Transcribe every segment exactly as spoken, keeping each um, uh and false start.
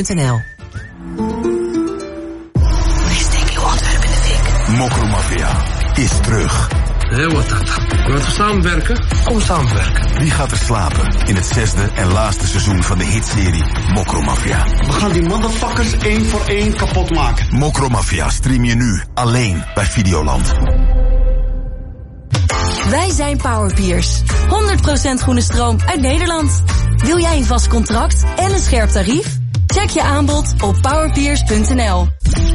punt n l. Mokromafia is terug. Hé, wat dat? Laten we samenwerken? Kom samenwerken. Wie gaat er slapen in het zesde en laatste seizoen van de hitserie Mokromafia? We gaan die motherfuckers één voor één kapot maken. Mokromafia stream je nu alleen bij Videoland. Wij zijn Powerpeers. honderd procent groene stroom uit Nederland. Wil jij een vast contract en een scherp tarief? Check je aanbod op powerpeers punt n l.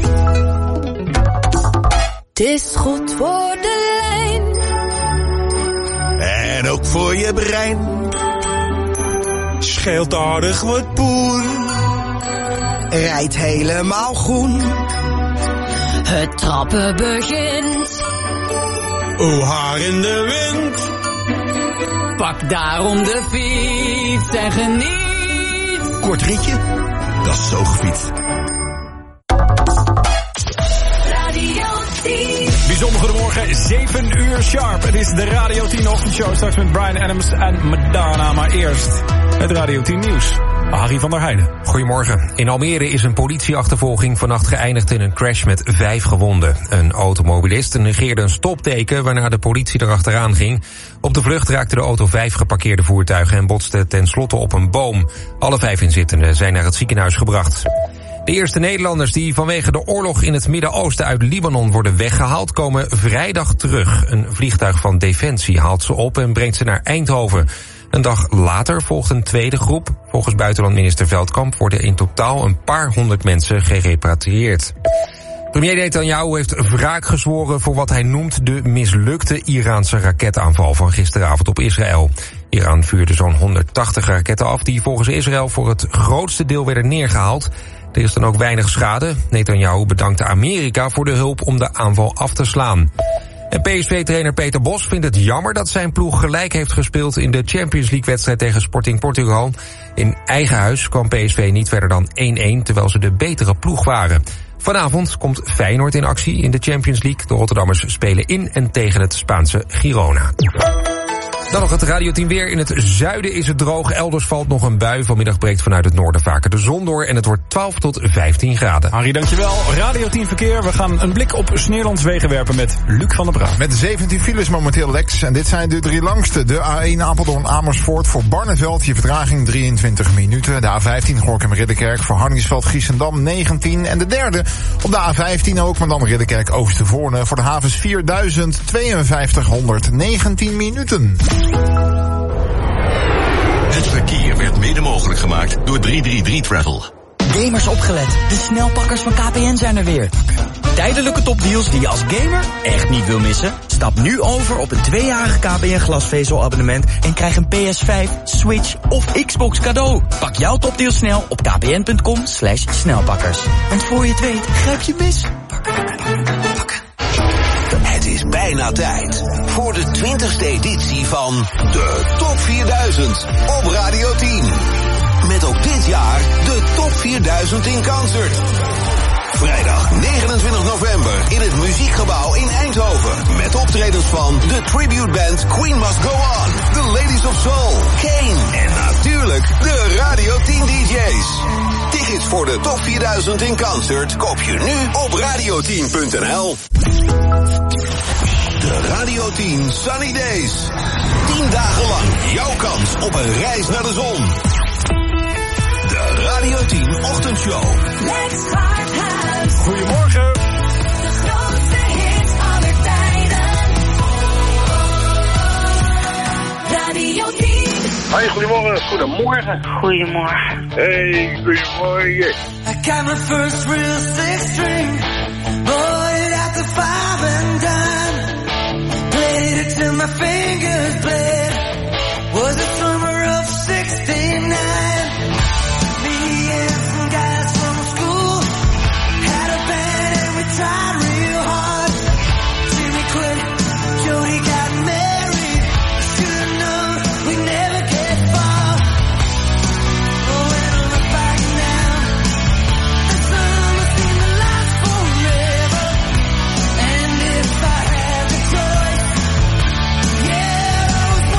Het is goed voor de lijn. En ook voor je brein. Scheelt aardig wat poen. Rijdt helemaal groen. Het trappen begint. O, haar in de wind. Pak daarom de fiets en geniet. Kort ritje? Dat is zo gefietst. Bijzonder goedemorgen, zeven uur sharp. Het is de Radio tien ochtendshow, straks met Bryan Adams en Madonna. Maar eerst het Radio tien nieuws. Harry van der Heijden. Goedemorgen. In Almere is een politieachtervolging vannacht geëindigd in een crash met vijf gewonden. Een automobilist negeerde een stopteken waarna de politie erachteraan ging. Op de vlucht raakte de auto vijf geparkeerde voertuigen en botste tenslotte op een boom. Alle vijf inzittenden zijn naar het ziekenhuis gebracht. De eerste Nederlanders die vanwege de oorlog in het Midden-Oosten uit Libanon worden weggehaald, komen vrijdag terug. Een vliegtuig van Defensie haalt ze op en brengt ze naar Eindhoven. Een dag later volgt een tweede groep. Volgens buitenlandminister Veldkamp worden in totaal een paar honderd mensen gerepatrieerd. Premier Netanyahu heeft wraak gezworen voor wat hij noemt de mislukte Iraanse raketaanval van gisteravond op Israël. Iran vuurde zo'n honderdtachtig raketten af die volgens Israël voor het grootste deel werden neergehaald. Er is dan ook weinig schade. Netanyahu bedankte Amerika voor de hulp om de aanval af te slaan. En P S V-trainer Peter Bos vindt het jammer dat zijn ploeg gelijk heeft gespeeld in de Champions League-wedstrijd tegen Sporting Portugal. In eigen huis kwam P S V niet verder dan één-één, terwijl ze de betere ploeg waren. Vanavond komt Feyenoord in actie in de Champions League. De Rotterdammers spelen in en tegen het Spaanse Girona. Dan nog het Radio tien weer. In het zuiden is het droog. Elders valt nog een bui. Vanmiddag breekt vanuit het noorden vaker de zon door. En het wordt twaalf tot vijftien graden. Harry, dankjewel. Radio tien verkeer. We gaan een blik op Sneerlands wegen werpen met Luc van der Braak. Met zeventien files momenteel, Lex. En dit zijn de drie langste. De A één Apeldoorn-Amersfoort voor Barneveld. Je vertraging drieëntwintig minuten. De A vijftien Gorinchem-Ridderkerk voor Hardingsveld-Giessendam negentien. En de derde op de A vijftien ook, maar dan Ridderkerk-Oostervoorne voor de havens vierduizend tweeënvijftig negentien minuten. Het verkeer werd mede mogelijk gemaakt door drie drie drie Travel. Gamers opgelet, de snelpakkers van K P N zijn er weer. Tijdelijke topdeals die je als gamer echt niet wil missen? Stap nu over op een tweejarig K P N glasvezelabonnement en krijg een P S vijf, Switch of Xbox cadeau. Pak jouw topdeal snel op kpn.com slash snelpakkers. En voor je het weet, grijp je mis. Het is bijna tijd voor de twintigste editie van de Top vierduizend op Radio tien. Met ook dit jaar de Top vierduizend in concert. Vrijdag negenentwintig november in het Muziekgebouw in Eindhoven. Met optredens van de tributeband Queen Must Go On, The Ladies of Soul, Kane en natuurlijk de Radio tien D J's. Tickets voor de Top vierduizend in concert koop je nu op radio tien punt n l. De Radio tien Sunny Days. tien dagen lang jouw kans op een reis naar de zon. De Radio tien Ochtendshow. Lex Harthuis. Goedemorgen. De grootste hits aller tijden. Radio tien. Hoi, goedemorgen. Goedemorgen. Goedemorgen. Hey, goedemorgen. I got my first real six string. Bought it at the five and dime. Played it till my fingers bled. Was the summer of sixty-nine. Me and some guys from school had a band and we tried real hard. Till we quit, Jody got married. Should've known we'd never get far. Oh, and I look back now, the summer seemed to last forever. And if I had the choice, yeah, I was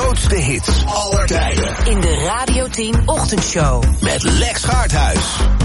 grootste hits aller tijden. In de Radio tien Ochtendshow. Met Lex Gaarthuis.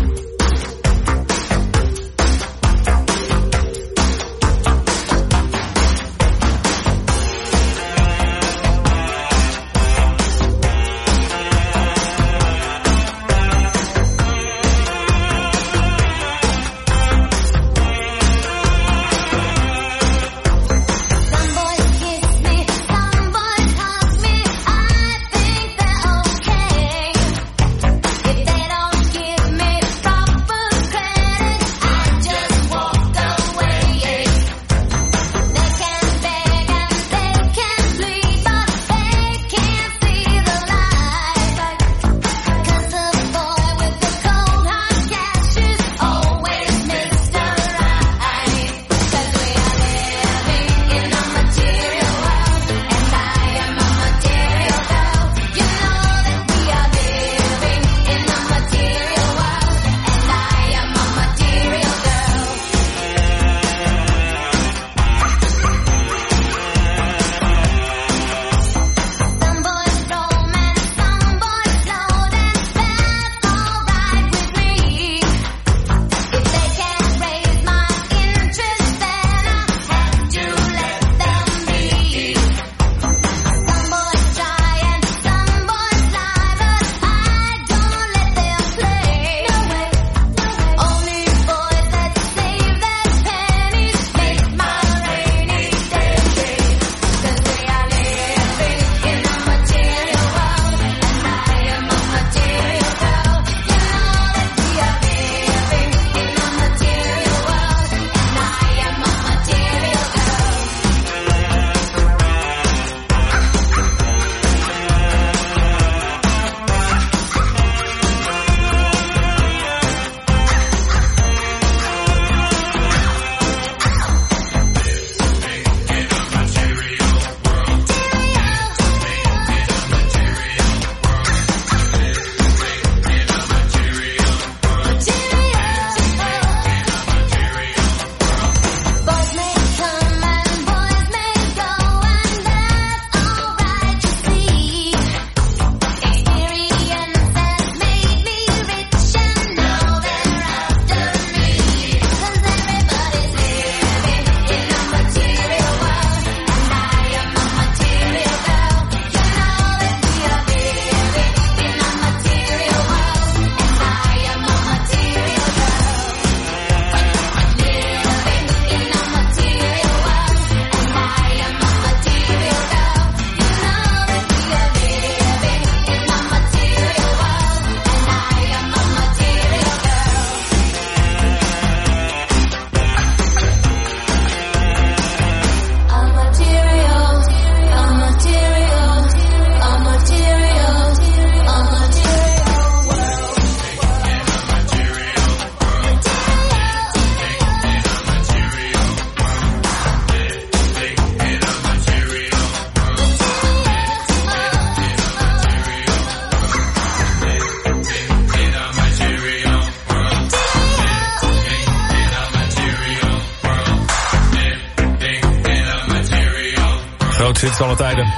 Zit alle tijden.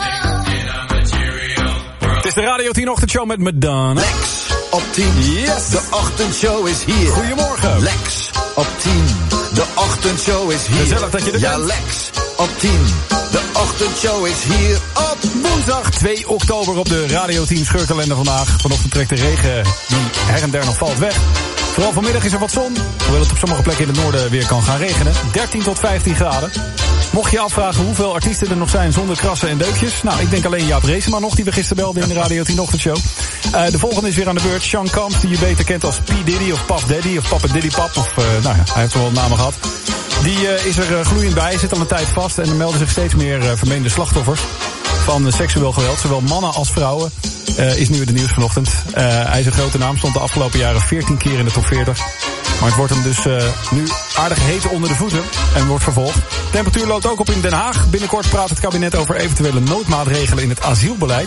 Het is de Radio tien Ochtendshow met Madonna. Lex op tien. Yes. De Ochtendshow is hier. Goedemorgen. Lex op tien. De Ochtendshow is hier. Gezellig dat je er ja, bent. Lex op tien. De Ochtendshow is hier op woensdag twee oktober op de Radio tien scheurkalender vandaag. Vanochtend trekt de regen die her en der nog valt weg. Vooral vanmiddag is er wat zon, hoewel het op sommige plekken in het noorden weer kan gaan regenen. dertien tot vijftien graden. Mocht je afvragen hoeveel artiesten er nog zijn zonder krassen en deukjes. Nou, ik denk alleen Jaap Reesema nog, die we gisteren belden in de Radio tien Ochtendshow. Uh, de volgende is weer aan de beurt. Sean Combs, die je beter kent als P. Diddy of Puff Daddy of Papa Diddy Pap. Of, uh, nou ja, hij heeft wel namen gehad. Die uh, is er uh, gloeiend bij, zit al een tijd vast. En er melden zich steeds meer uh, vermeende slachtoffers van uh, seksueel geweld. Zowel mannen als vrouwen. Uh, is nu in het nieuws vanochtend. Uh, hij is een grote naam, stond de afgelopen jaren veertien keer in de top veertig. Maar het wordt hem dus uh, nu aardig heet onder de voeten en wordt vervolgd. Temperatuur loopt ook op in Den Haag. Binnenkort praat het kabinet over eventuele noodmaatregelen in het asielbeleid.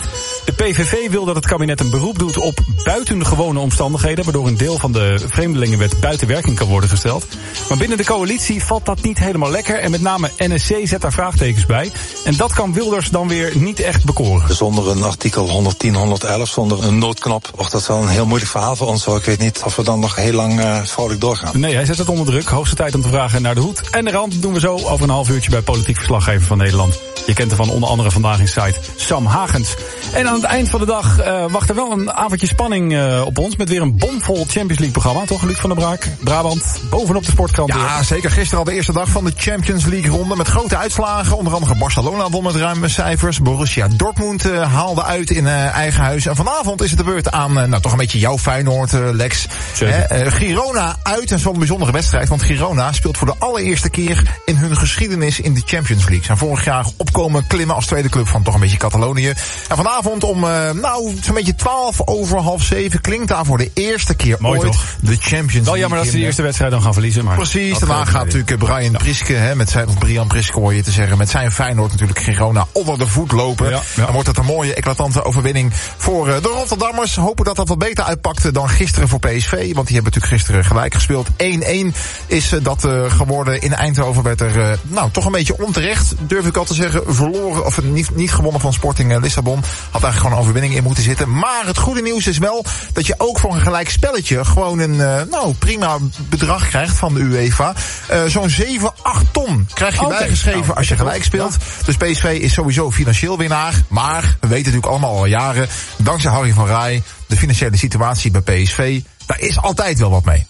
De P V V wil dat het kabinet een beroep doet op buitengewone omstandigheden, waardoor een deel van de vreemdelingenwet buiten werking kan worden gesteld. Maar binnen de coalitie valt dat niet helemaal lekker en met name N S C zet daar vraagtekens bij. En dat kan Wilders dan weer niet echt bekoren. Zonder een artikel honderdtien, honderdellf, zonder een noodknop, wordt dat wel een heel moeilijk verhaal voor ons. Ik weet niet of we dan nog heel lang uh, vrolijk doorgaan. Nee, hij zet het onder druk. Hoogste tijd om te vragen naar de hoed. En de rand doen we zo over een half uurtje bij politiek verslaggever van Nederland. Je kent hem van onder andere vandaag in site Sam Hagens. En aan het eind van de dag uh, wacht er wel een avondje spanning uh, op ons. Met weer een bomvol Champions League programma. Toch, Luc van der Braak? Brabant, bovenop de sportkrant. Ja, weer. Zeker. Gisteren al de eerste dag van de Champions League ronde. Met grote uitslagen. Onder andere Barcelona won met ruime cijfers. Borussia Dortmund uh, haalde uit in uh, eigen huis. En vanavond is het de beurt aan, uh, nou toch een beetje jouw Feyenoord, uh, Lex. Hè, uh, Girona uit. En dat is wel een bijzondere wedstrijd. Want Girona speelt voor de allereerste keer in hun geschiedenis in de Champions League. Zijn vorig jaar opkomen klimmen als tweede club van toch een beetje Catalonië. En vanavond om, uh, nou, zo'n beetje twaalf over half zeven klinkt daar voor de eerste keer Mooi ooit toch? de Champions League. Wel jammer dat ze de eerste wedstrijd dan gaan verliezen. Maar precies, daarna gaat natuurlijk Brian Priske, hè, met zijn, of Brian Priske hoor je te zeggen, met zijn Feyenoord natuurlijk Girona onder de voet lopen. Ja, ja. Dan wordt het een mooie, eclatante overwinning voor uh, de Rotterdammers. Hopen dat dat wat beter uitpakte dan gisteren voor P S V. Want die hebben natuurlijk gisteren gelijk gespeeld. één-één is uh, dat uh, geworden. In Eindhoven werd er, uh, nou, toch een beetje onterecht, durf ik al te zeggen, verloren, of niet, niet gewonnen van Sporting uh, Lissabon. Had eigenlijk gewoon een overwinning in moeten zitten. Maar het goede nieuws is wel dat je ook voor een gelijk spelletje gewoon een, uh, nou, prima bedrag krijgt van de UEFA. Uh, zo'n zeven, acht ton krijg je okay. bijgeschreven nou, als je gelijk speelt. Ja. Dus P S V is sowieso financieel winnaar. Maar we weten natuurlijk allemaal al jaren, dankzij Harry van Rij, de financiële situatie bij P S V, daar is altijd wel wat mee.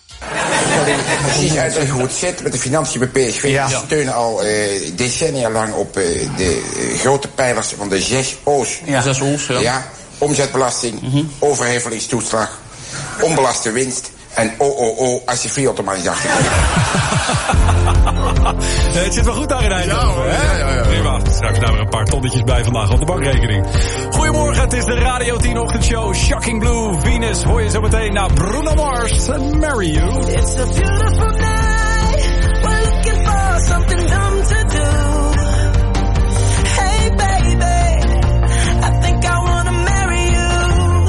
Precies uitleggen hoe het zit met de financiën bij P S V. Ja. Die steunen al uh, decennia lang op uh, de uh, grote pijlers van de zes O's. Ja, zes O's, ja. ja omzetbelasting, mm-hmm. overhevelingstoeslag, onbelaste winst en O O O als je automatisch achterkomt. Het zit wel goed daar in Eindhoven, ja, hè? Ja, ja, ja. Prima. Straks daar weer een paar tonnetjes bij vandaag op de bankrekening. Goedemorgen, het is de Radio tien ochtendshow. Shocking Blue, Venus. Hoor je zo meteen naar Bruno Mars en Marry You. It's a beautiful night. We're looking for something dumb to do. Hey baby, I think I wanna marry you.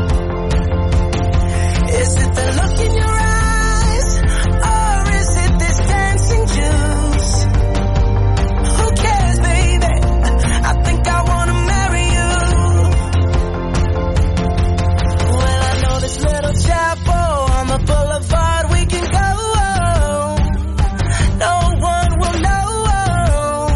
Is it the look in your eyes? Or is it this dancing juice? Who cares, baby? I think I wanna marry you. Well, I know this little chapel on the boulevard we can go. No one will know.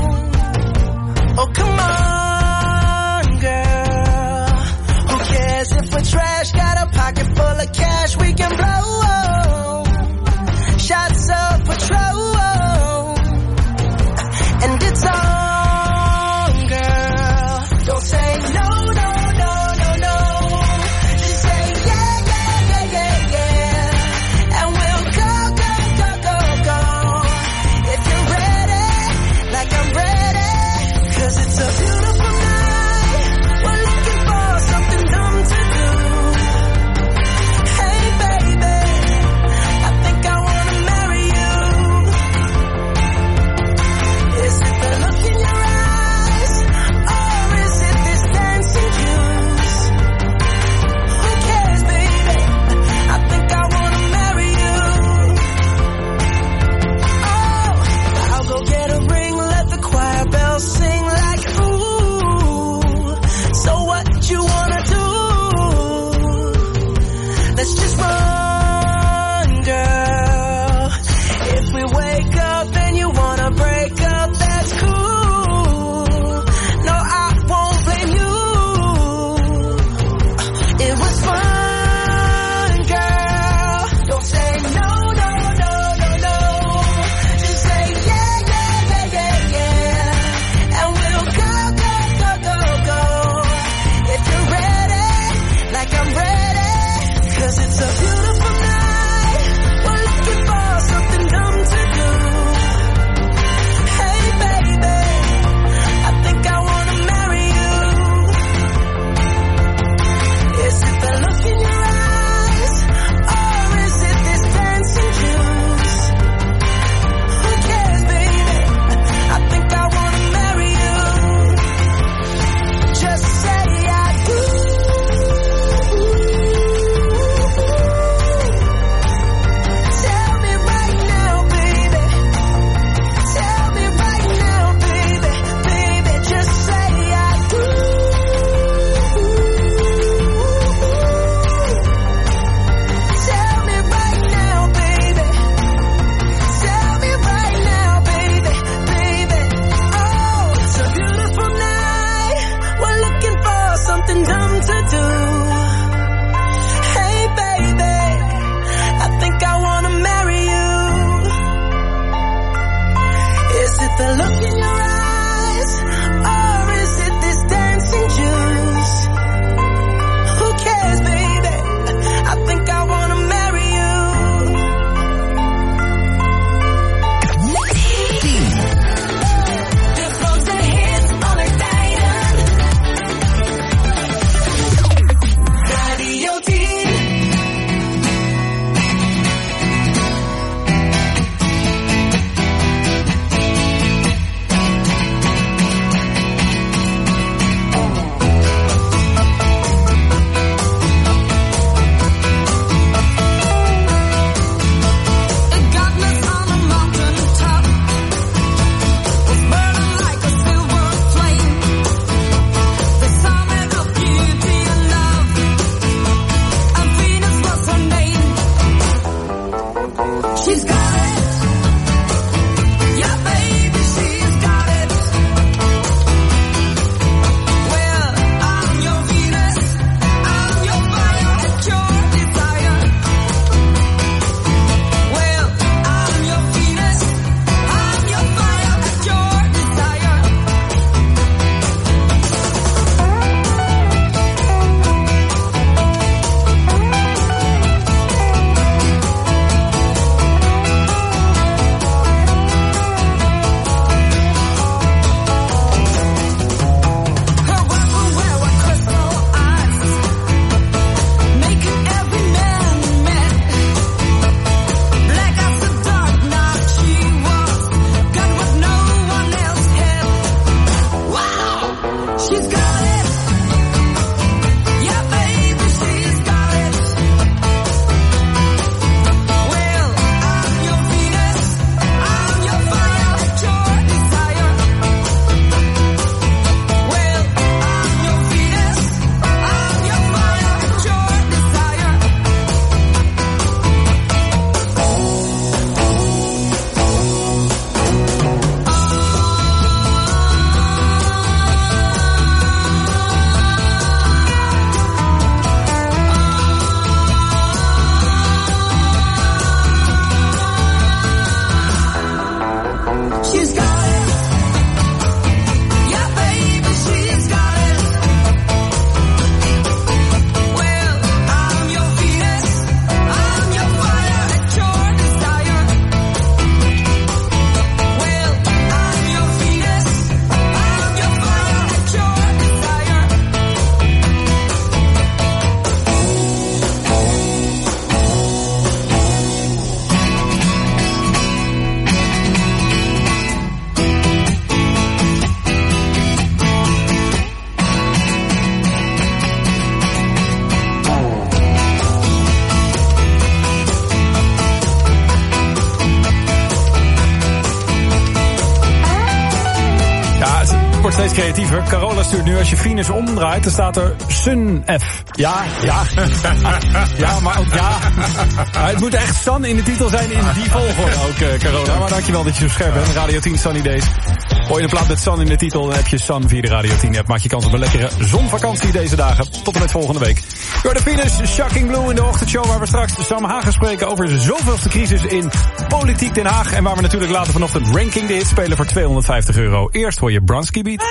steeds creatiever. Carola stuurt nu, als je Venus omdraait, dan staat er Sun F. Ja, ja. Ja, maar ook ja. Maar het moet echt Sun in de titel zijn in die volgorde ook, uh, Carola. Maar dankjewel dat je zo scherp bent. Radio tien Sunny Days. Hoor je de plaat met Sun in de titel, dan heb je Sun via de Radio tien app. Maak je kans op een lekkere zonvakantie deze dagen. Tot en met volgende week. Door de Venus, Shocking Blue in de ochtendshow, waar we straks Sam Hagen spreken over de zoveelste crisis in politiek Den Haag. En waar we natuurlijk later vanochtend Ranking the Hits spelen voor tweehonderdvijftig euro. Eerst hoor je Bronski Beat.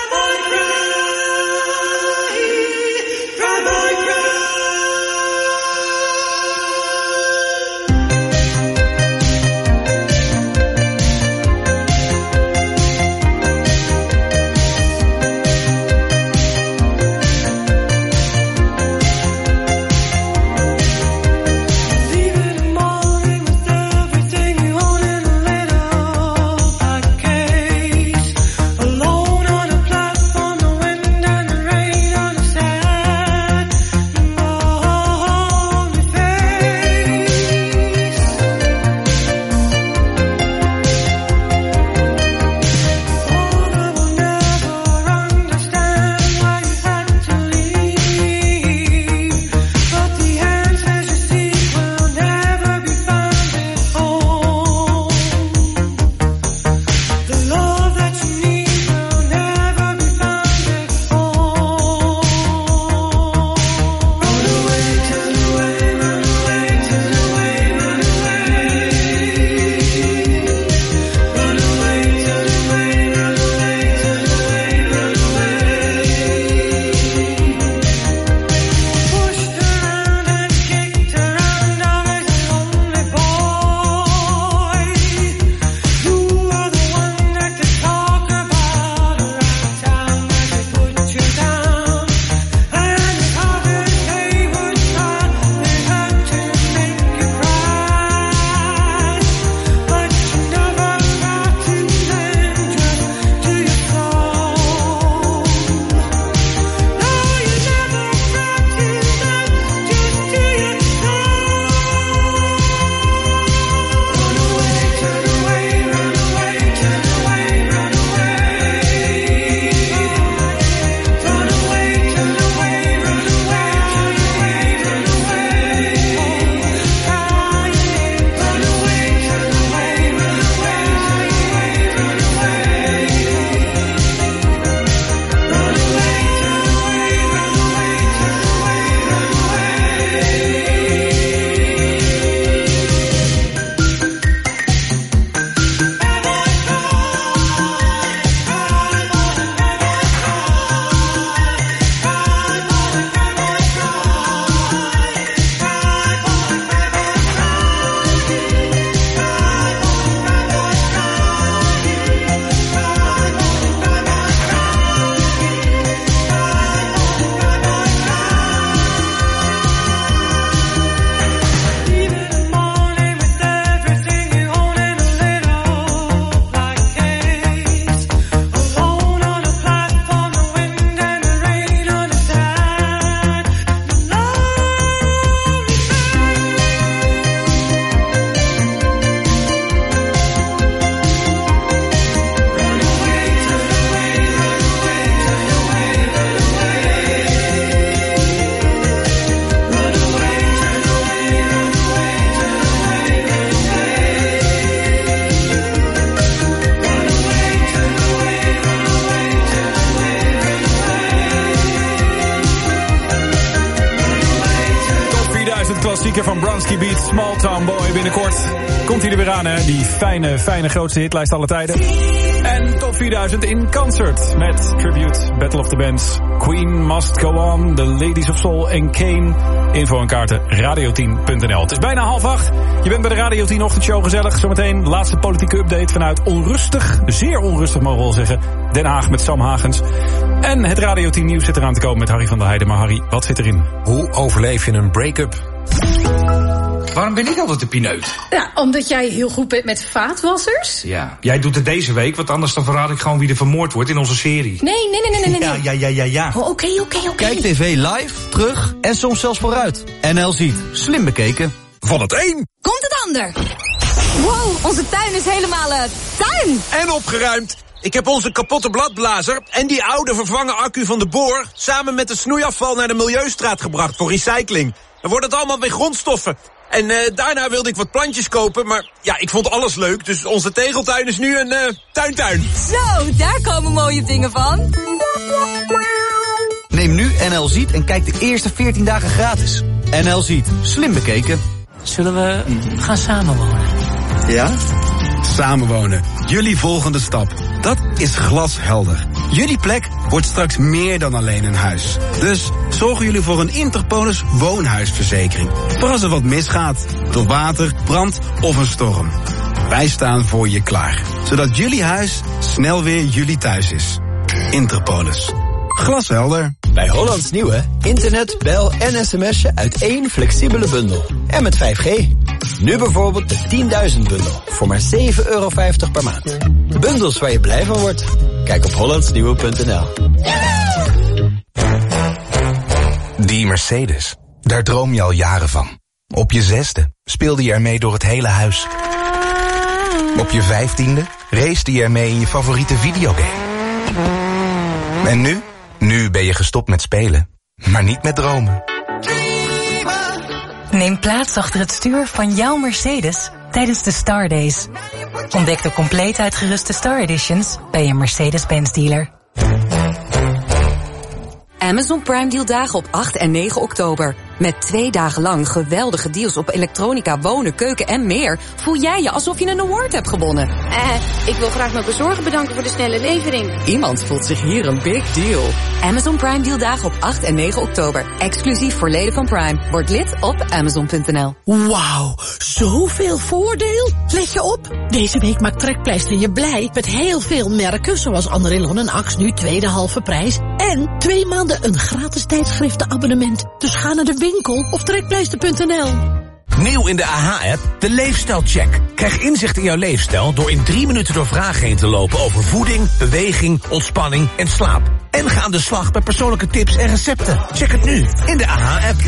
Van Bronski Beat, Small Town Boy. Binnenkort komt hij er weer aan, hè? Die fijne, fijne grootste hitlijst alle tijden. En Top vierduizend in concert met Tribute, Battle of the Bands, Queen Must Go On, The Ladies of Soul en Kane. Info en kaarten radio tien punt n l. Het is bijna half acht. Je bent bij de Radio tien ochtendshow gezellig. Zometeen laatste politieke update vanuit onrustig, zeer onrustig mogen we wel zeggen, Den Haag met Sam Hagens. En het Radio tien nieuws zit eraan te komen met Harry van der Heijden. Maar Harry, wat zit erin? Hoe overleef je een break-up? Waarom ben ik altijd de pineut? Ja, omdat jij heel goed bent met vaatwassers. Ja, jij doet het deze week, want anders dan verraad ik gewoon wie er vermoord wordt in onze serie. Nee, nee, nee, nee, nee. nee. Ja, ja, ja, ja, ja. Oh, oké, oké, oké. Kijk tv live, terug en soms zelfs vooruit. N L ziet. Slim bekeken. Van het een komt het ander. Wow, onze tuin is helemaal uh, tuin. En opgeruimd. Ik heb onze kapotte bladblazer en die oude vervangen accu van de boor samen met de snoeiafval naar de Milieustraat gebracht voor recycling. Dan wordt het allemaal weer grondstoffen. En uh, daarna wilde ik wat plantjes kopen, maar ja, ik vond alles leuk. Dus onze tegeltuin is nu een uh, tuintuin. Zo, daar komen mooie dingen van. Neem nu N L Ziet en kijk de eerste veertien dagen gratis. N L Ziet, slim bekeken. Zullen we gaan samenwonen? Ja? Samenwonen. Jullie volgende stap. Dat is glashelder. Jullie plek wordt straks meer dan alleen een huis. Dus zorgen jullie voor een Interpolis woonhuisverzekering. Voor als er wat misgaat. Door water, brand of een storm. Wij staan voor je klaar. Zodat jullie huis snel weer jullie thuis is. Interpolis. Glashelder. Bij Hollands Nieuwe, internet, bel en sms'je uit één flexibele bundel. En met vijf G. Nu bijvoorbeeld de tienduizend bundel voor maar zeven euro vijftig per maand. Bundels waar je blij van wordt. Kijk op hollandsnieuwe punt n l. Die Mercedes, daar droom je al jaren van. Op je zesde speelde je ermee door het hele huis. Op je vijftiende racede je ermee in je favoriete videogame. En nu? Nu ben je gestopt met spelen, maar niet met dromen. Neem plaats achter het stuur van jouw Mercedes tijdens de Star Days. Ontdek de compleet uitgeruste Star Editions bij je Mercedes-Benz dealer. Amazon Prime Deal dagen op acht en negen oktober. Met twee dagen lang geweldige deals op elektronica, wonen, keuken en meer... voel jij je alsof je een award hebt gewonnen. Eh, ik wil graag mijn bezorger bedanken voor de snelle levering. Iemand voelt zich hier een big deal. Amazon Prime Deal dagen op acht en negen oktober. Exclusief voor leden van Prime. Word lid op amazon punt n l. Wauw, zoveel voordeel. Let je op. Deze week maakt Trekpleister je blij met heel veel merken... zoals Andrelon en Axe nu tweede halve prijs. En twee maanden een gratis tijdschriftenabonnement. Dus ga naar de winkel of trekpleister punt n l. Nieuw in de A H-app, de Leefstijlcheck. Krijg inzicht in jouw leefstijl door in drie minuten door vragen heen te lopen... over voeding, beweging, ontspanning en slaap. En ga aan de slag met persoonlijke tips en recepten. Check het nu in de A H-app.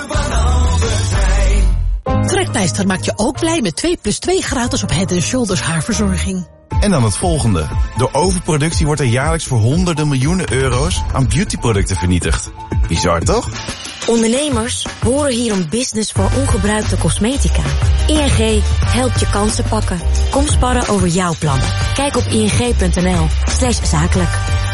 Trekpleister maakt je ook blij met twee plus twee gratis op Head and Shoulders haarverzorging. En dan het volgende. Door overproductie wordt er jaarlijks voor honderden miljoenen euro's aan beautyproducten vernietigd. Bizar, toch? Ondernemers horen hier een business voor ongebruikte cosmetica. I N G helpt je kansen pakken. Kom sparren over jouw plannen. Kijk op ing punt n l slash zakelijk.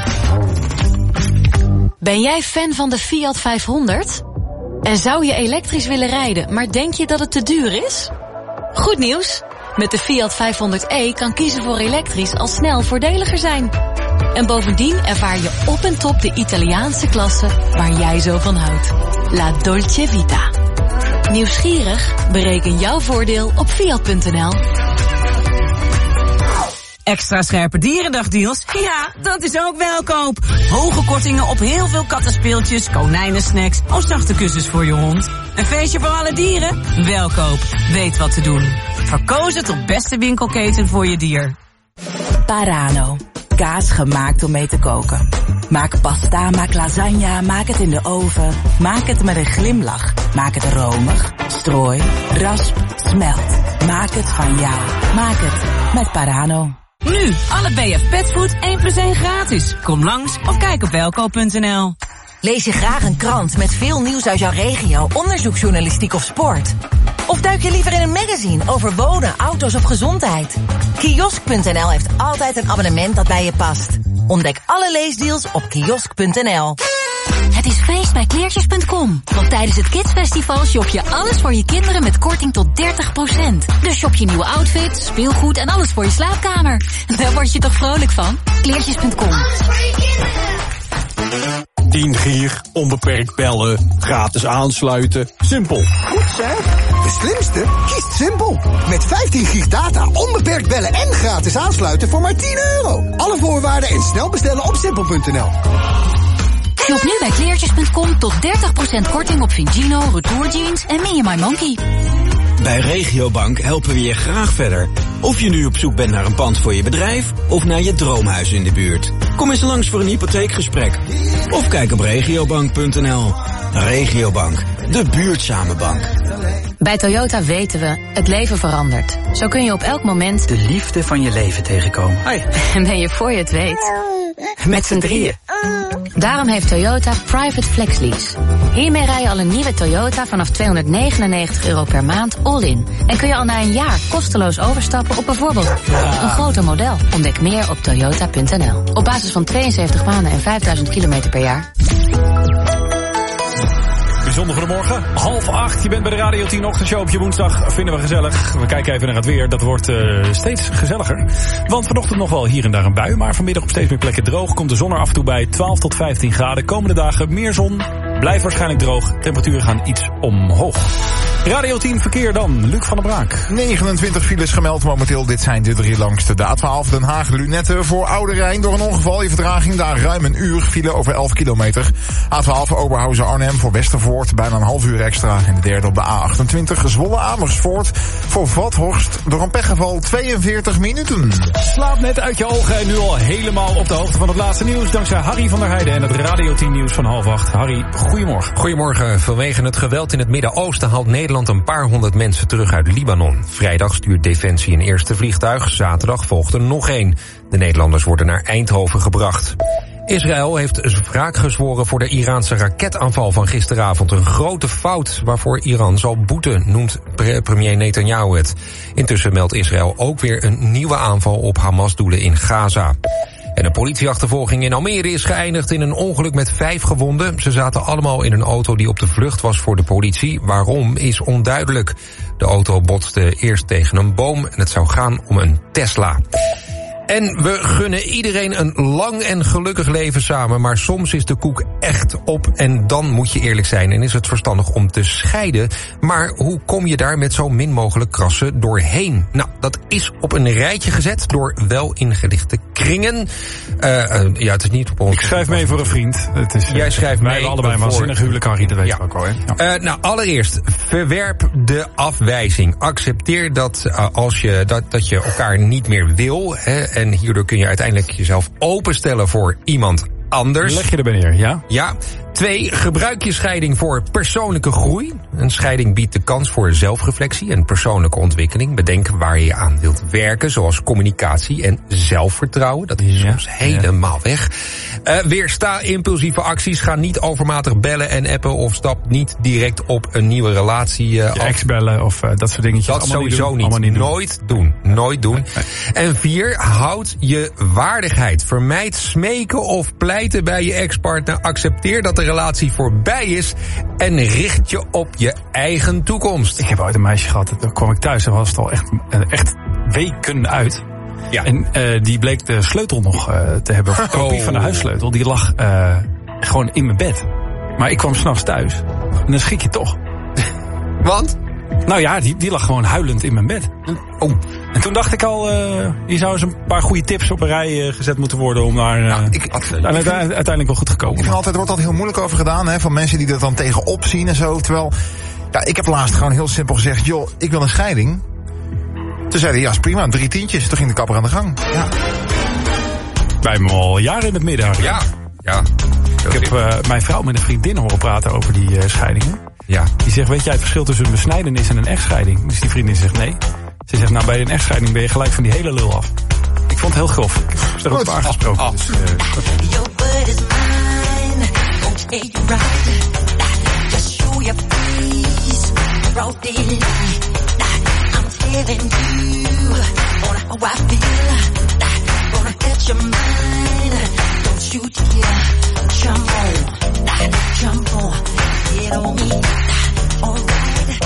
Ben jij fan van de Fiat vijfhonderd? En zou je elektrisch willen rijden, maar denk je dat het te duur is? Goed nieuws! Met de Fiat vijfhonderd e kan kiezen voor elektrisch al snel voordeliger zijn. En bovendien ervaar je op en top de Italiaanse klasse waar jij zo van houdt. La Dolce Vita. Nieuwsgierig? Bereken jouw voordeel op fiat punt n l. Extra scherpe dierendagdeals? Ja, dat is ook welkoop. Hoge kortingen op heel veel kattenspeeltjes, konijnensnacks of zachte kussens voor je hond. Een feestje voor alle dieren? Welkoop. Weet wat te doen. Verkozen tot beste winkelketen voor je dier. Parano. Kaas gemaakt om mee te koken. Maak pasta, maak lasagne, maak het in de oven. Maak het met een glimlach. Maak het romig, strooi, rasp, smelt. Maak het van jou. Maak het met Parano. Nu, alle B F Petfood één plus één gratis. Kom langs of kijk op welkoop punt n l. Lees je graag een krant met veel nieuws uit jouw regio, onderzoeksjournalistiek of sport? Of duik je liever in een magazine over wonen, auto's of gezondheid? kiosk punt n l heeft altijd een abonnement dat bij je past. Ontdek alle leesdeals op kiosk punt n l. Het is feest bij kleertjes punt com. Want tijdens het Kidsfestival shop je alles voor je kinderen met korting tot dertig procent. Dus shop je nieuwe outfits, speelgoed en alles voor je slaapkamer. Daar word je toch vrolijk van? kleertjes punt com. tien gig, onbeperkt bellen, gratis aansluiten. Simpel. Goed zeg. De slimste kiest Simpel. Met vijftien gig data, onbeperkt bellen en gratis aansluiten voor maar tien euro. Alle voorwaarden en snel bestellen op simpel punt n l. Shop nu bij kleertjes punt com tot dertig procent korting op Vigino, Retour Jeans en Me and My Monkey. Bij Regiobank helpen we je graag verder. Of je nu op zoek bent naar een pand voor je bedrijf of naar je droomhuis in de buurt. Kom eens langs voor een hypotheekgesprek. Of kijk op regiobank punt n l. Regiobank, de buurtzame bank. Bij Toyota weten we, het leven verandert. Zo kun je op elk moment de liefde van je leven tegenkomen. Hoi. En ben je voor je het weet met z'n drieën. Daarom heeft Toyota Private Flex Lease. Hiermee rij je al een nieuwe Toyota vanaf tweehonderdnegenennegentig euro per maand all-in. En kun je al na een jaar kosteloos overstappen op bijvoorbeeld een groter model. Ontdek meer op toyota punt n l. Op basis van tweeënzeventig maanden en vijfduizend kilometer per jaar. Bijzonder goedemorgen. Half acht, je bent bij de Radio tien ochtendshow op je woensdag. Vinden we gezellig. We kijken even naar het weer. Dat wordt uh, steeds gezelliger. Want vanochtend nog wel hier en daar een bui. Maar vanmiddag op steeds meer plekken droog. Komt de zon er af en toe bij twaalf tot vijftien graden. Komende dagen meer zon. Blijft waarschijnlijk droog. Temperaturen gaan iets omhoog. Radio tien verkeer dan. Luc van der Braak. negenentwintig files gemeld momenteel. Dit zijn de drie langste. De A twaalf Den Haag Lunetten voor Oude Rijn. Door een ongeval. Je vertraging daar ruim een uur. File over elf kilometer. A twaalf Oberhausen Arnhem voor Westervoort. Bijna een half uur extra. En de derde op de A achtentwintig Zwolle Amersfoort. Voor Vathorst door een pechgeval tweeënveertig minuten. Slaap net uit je ogen en nu al helemaal op de hoogte van het laatste nieuws. Dankzij Harry van der Heijden en het Radio tien nieuws van half acht. Harry, goedemorgen. Goedemorgen. Vanwege het geweld in het Midden-Oosten haalt Nederland een paar honderd mensen terug uit Libanon. Vrijdag stuurt Defensie een eerste vliegtuig. Zaterdag volgt er nog één. De Nederlanders worden naar Eindhoven gebracht. Israël heeft wraak gezworen voor de Iraanse raketaanval van gisteravond. Een grote fout waarvoor Iran zal boeten, noemt premier Netanyahu het. Intussen meldt Israël ook weer een nieuwe aanval op Hamas-doelen in Gaza. En de politieachtervolging in Almere is geëindigd in een ongeluk met vijf gewonden. Ze zaten allemaal in een auto die op de vlucht was voor de politie. Waarom is onduidelijk. De auto botste eerst tegen een boom en het zou gaan om een Tesla. En we gunnen iedereen een lang en gelukkig leven samen. Maar soms is de koek echt op en dan moet je eerlijk zijn. En is het verstandig om te scheiden. Maar hoe kom je daar met zo min mogelijk krassen doorheen? Nou, dat is op een rijtje gezet door wel ingelichte kringen. Uh, uh, ja, het is niet op ons. Ik schrijf mee voor een vriend. Het is, Jij schrijft mee. Wij hebben allebei een waanzinnig huwelijk, Harry, dat weet je ook al. Hè? Ja. Uh, nou, allereerst, verwerp de afwijzing. Accepteer dat uh, als je dat, dat je elkaar niet meer wil. Hè, en hierdoor kun je uiteindelijk jezelf openstellen voor iemand anders. Leg je erbij neer, ja? Ja. Twee, gebruik je scheiding voor persoonlijke groei. Een scheiding biedt de kans voor zelfreflectie en persoonlijke ontwikkeling. Bedenk waar je aan wilt werken, zoals communicatie en zelfvertrouwen. Dat is ja, soms helemaal ja. weg. Uh, weersta impulsieve acties. Ga niet overmatig bellen en appen of stap niet direct op een nieuwe relatie uh, je ex bellen of uh, dat soort dingetjes. Dat sowieso niet. niet. niet Nooit doen. doen. Nooit doen. Nee. En vier, houd je waardigheid. Vermijd smeken of pleiten bij je ex-partner. Accepteer dat de relatie voorbij is en richt je op je eigen toekomst. Ik heb ooit een meisje gehad, toen kwam ik thuis en was het al echt, echt weken uit. Ja. En uh, die bleek de sleutel nog uh, te hebben, of een kopie oh. van de huissleutel. Die lag uh, gewoon in mijn bed. Maar ik kwam 's nachts thuis en dan schrik je toch. Want? Nou ja, die, die lag gewoon huilend in mijn bed. Oh. En toen dacht ik al, uh, hier zou eens een paar goede tips op een rij uh, gezet moeten worden om daar uh, nou, ik, ik, ik vind, uiteindelijk wel goed gekomen. Ik vind altijd, er wordt altijd heel moeilijk over gedaan, hè, van mensen die dat dan tegenop zien en zo. Terwijl, ja, ik heb laatst gewoon heel simpel gezegd, joh, ik wil een scheiding. Toen zeiden, ja, is prima, drie tientjes. Toen ging de kapper aan de gang. Ja. Wij hebben al jaren in het midden. Ja, ja. Ik heb uh, mijn vrouw met een vriendin horen praten over die uh, scheidingen. Ja. Die zegt, weet jij het verschil tussen een besnijdenis en een echtscheiding? Dus die vriendin zegt nee. Ze zegt, nou, bij een echtscheiding ben je gelijk van die hele lul af. Ik vond het heel grof. Ik heb er ook op aangesproken. Oh. Dus, uh, your word is mine. Okay, you're right. Just show your face. Broad daylight. I'm telling you how I feel. Gonna get your mind. Don't you dare jump on. Jump on. Get on me. All right.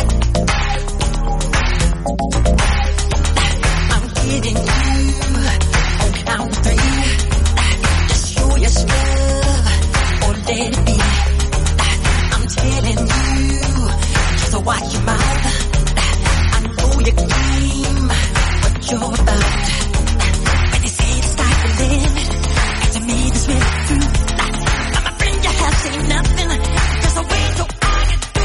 I'm getting you on count three. Just show your stuff or let it be. I'm telling you, just watch your mouth. I know your game, what you're about. When they say the sky's the limit, and to me this really true. I'm a friend, you have seen nothing. There's a way so I can do.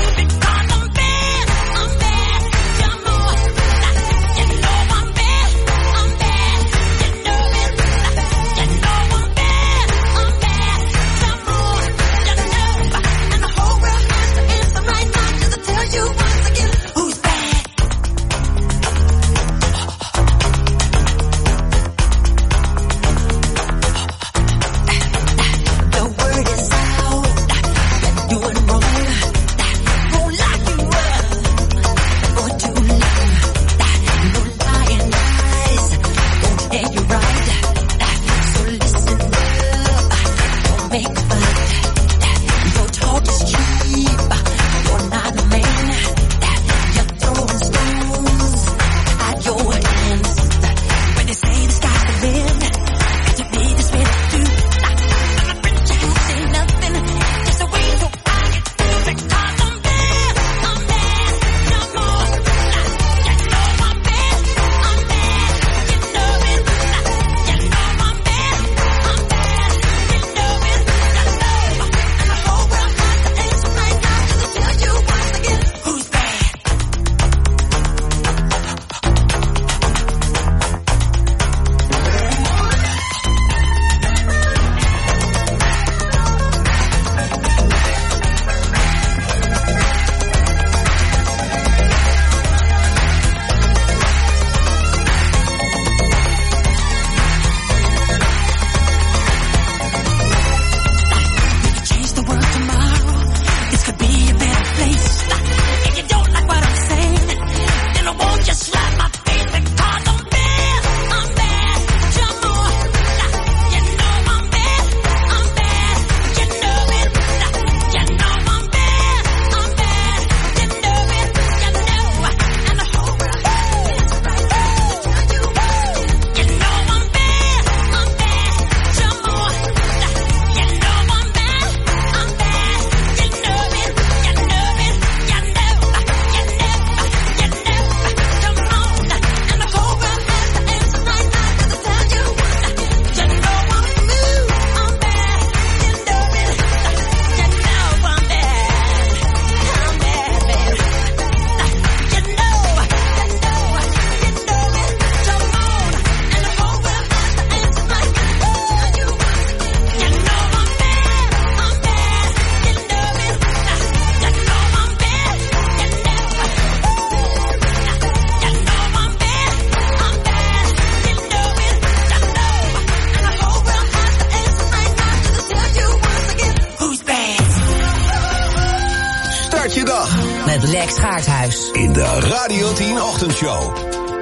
Start je dag met Lex Gaarthuis in de Radio tien Ochtendshow.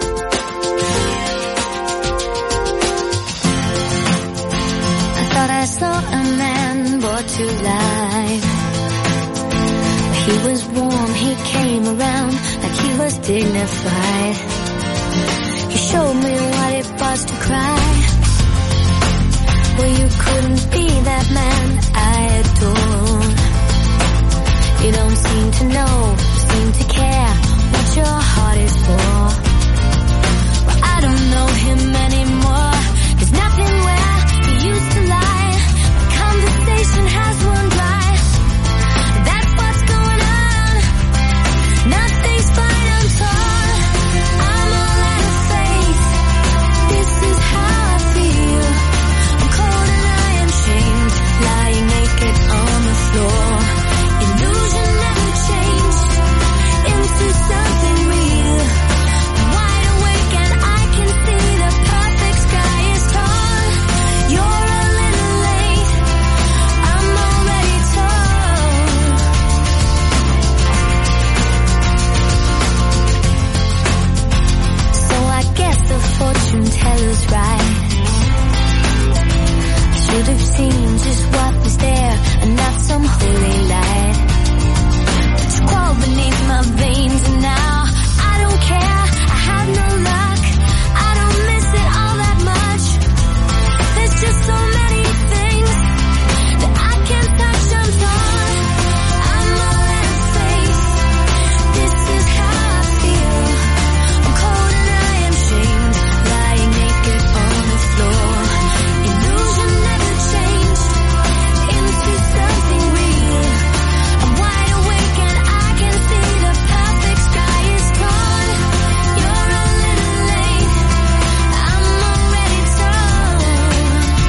I thought I saw a man brought to life. He was warm, he came around like he was dignified. He showed me what it was to cry. Well, you couldn't be that man I adore. You don't seem to know, seem to care what your heart is for. Well, I don't know him anymore. There's nothing where he used to lie. The conversation has run dry. That's what's going on. Nothing's fine, I'm torn. I'm all out of faith. This is how I feel. I'm cold and I am shamed, lying naked on the floor. Illusion never changed into something real. I'm wide awake and I can see the perfect sky is torn. You're a little late, I'm already torn. So I guess the fortune teller's right. I should have seen just what was there and not some holy light. It's crawled beneath my veins and now I don't care, I have no luck. I don't miss it all that much. There's just so many things that I can't touch, I'm torn. I'm all out of faith. This is how I feel. I'm cold and I am shamed, lying naked on the floor. Illusion never changed into something real. I'm wide awake and I can see the perfect sky is torn. You're a little late, I'm already torn.